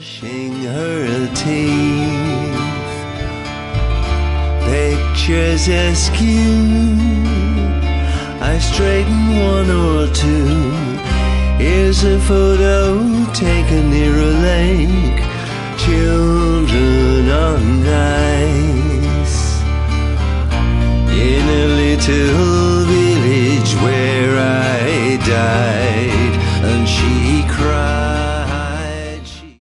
brushing her teeth. Pictures askew, I straighten one or two. Here's a photo taken near a lake. Children on that